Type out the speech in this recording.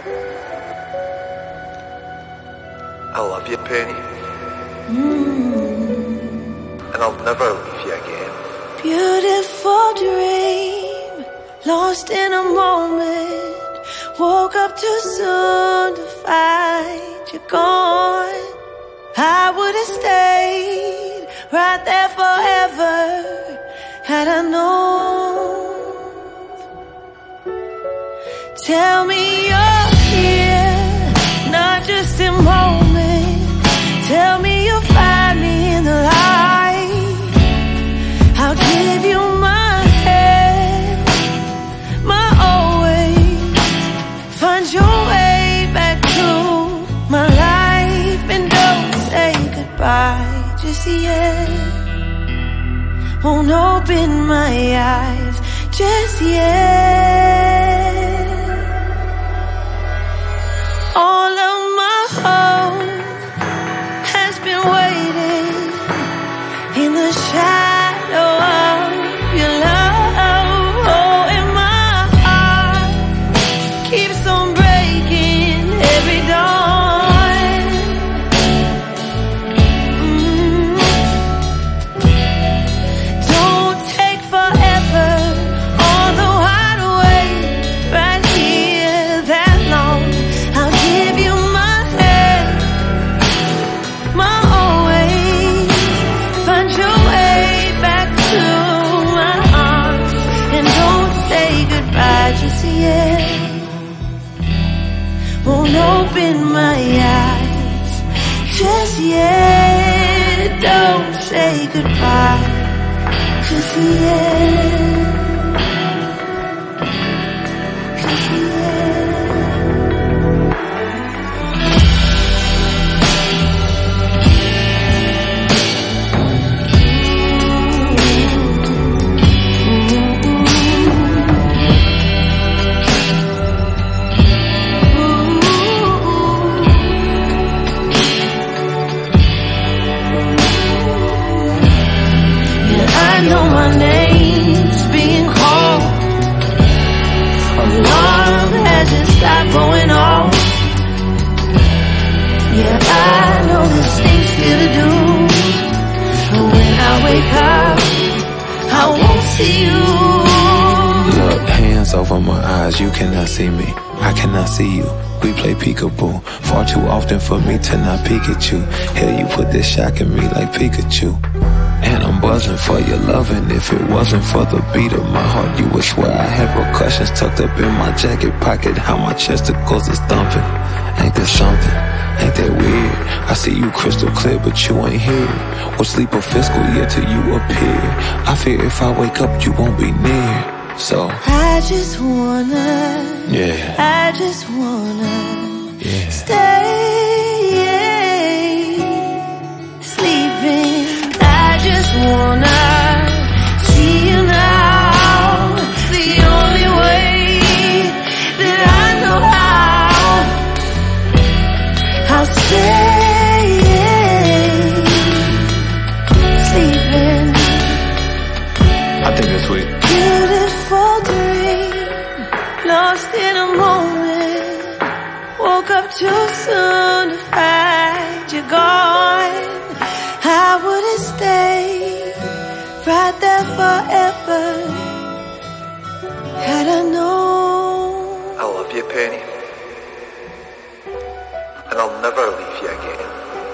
I love you, Penny. And I'll never leave you again. Beautiful dream, lost in a moment. Woke up too soon to find you're gone. I would have stayed right there forever had I known. Tell me you're here, not just in moments. Tell me you'll find me in the light. I'll give you my head, my always. Find your way back to my life, and don't say goodbye just yet. Won't open my eyes just yet. All of my hope has been waiting in the shadow of your love. Oh, and my heart keeps on breaking every dawn. Don't take forever, although I'd wait right here that long. I'll give you my head, my always. Find your way back to my arms, and don't say goodbye just yet. Won't open my eyes just yet. Don't say goodbye just yet. Just yet. I know my name's being called. Alarm hasn't stopped going off. Yeah, I know there's things still to do, but when I wake up, I won't see you. Look, hands over my eyes, you cannot see me, I cannot see you. We play peekaboo, far too often for me to not peek at you. Hell, you put this shock in me like Pikachu. And I'm buzzing for your loving. If it wasn't for the beat of my heart, you would swear I had percussions tucked up in my jacket pocket. How my chesticles is thumping. Ain't that something? Ain't that weird? I see you crystal clear, but you ain't here. We'll sleep a fiscal year till you appear. I fear if I wake up, you won't be near. So I just wanna, yeah, I just wanna, yeah, stay sleeping. I just wanna see you now, the only way that I know how. I'll stay sleeping. I think it's sweet. Beautiful dream, lost in a moment. Woke up too soon to find you're gone. I would've stayed right there forever had I known. I love you, Penny. And I'll never leave you again.